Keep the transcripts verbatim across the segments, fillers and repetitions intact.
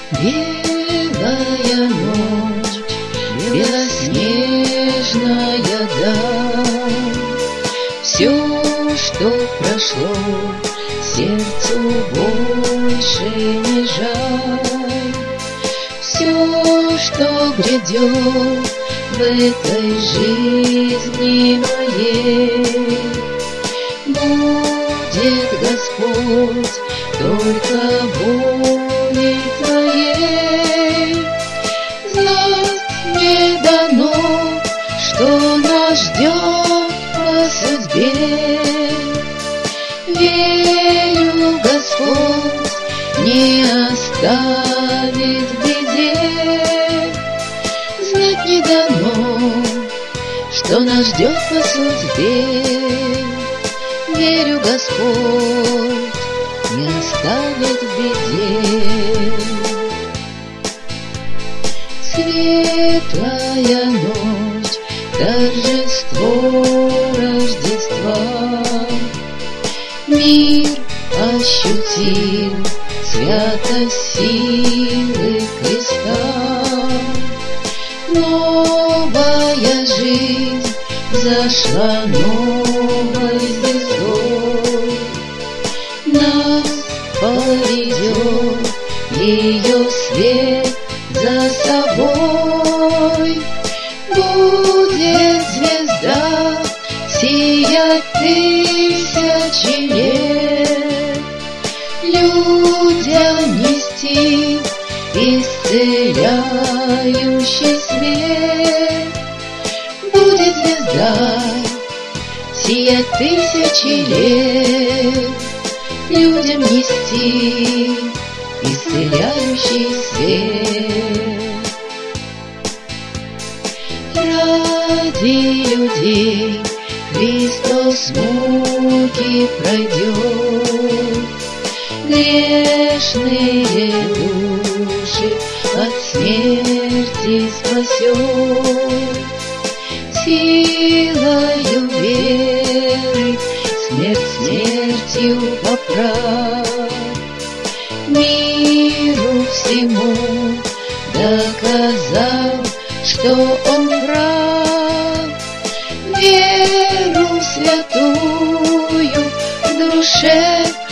Белая ночь, белоснежная даль, все, что прошло, сердцу больше не жаль. Все, что грядет в этой жизни моей, будет, Господь, только волей Твоей. Знать не дано, что нас ждет по судьбе. Верю, Господь не оставит в беде. Знать не дано, что нас ждет по судьбе. Верю, Господь не оставит в беде. Светлая ночь, торжество Рождества, мир ощутил святость силы креста. Новая жизнь взошла новой звездой, нас поведет ее свет за собой. Будет звезда сиять тысячи лет, людям нести исцеляющий свет. Будет звезда сиять тысячи лет, людям нести исцеляющий свет. Ради людей Христос муки пройдет, грешные души от смерти спасет. Силою веры смерть смертью поправ, миру всему доказал, что Он прав. Веру святую в душе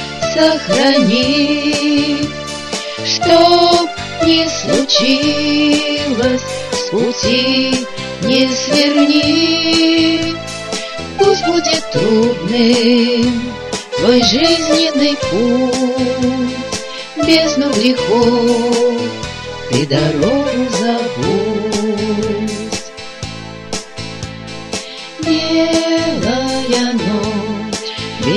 сохрани, чтоб не случилось, с пути не сверни. Пусть будет трудным твой жизненный путь, бездну грехов ты дорогу забудь. Белая ночь,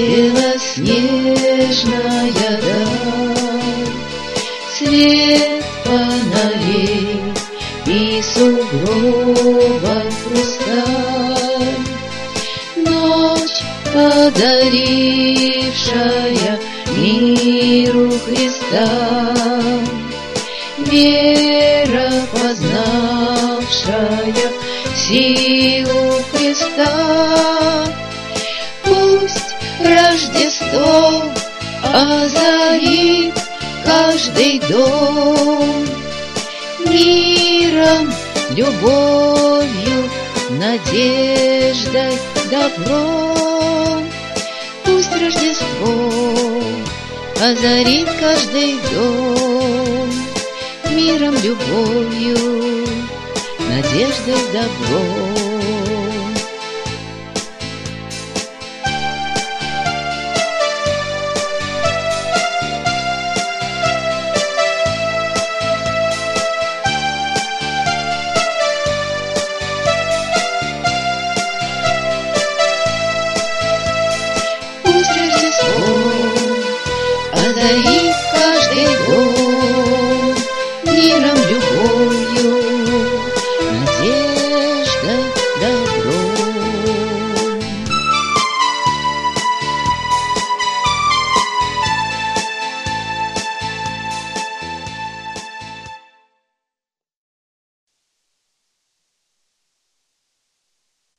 белоснежная даль, свет фонарей и сугробов хрусталь. Ночь, подарившая миру Христа, вера, познавшая силу Христа. Пусть Рождество озарит каждый дом миром, любовью, надеждой, добром. Пусть Рождество озарит каждый дом миром, любовью, надеждой, добром.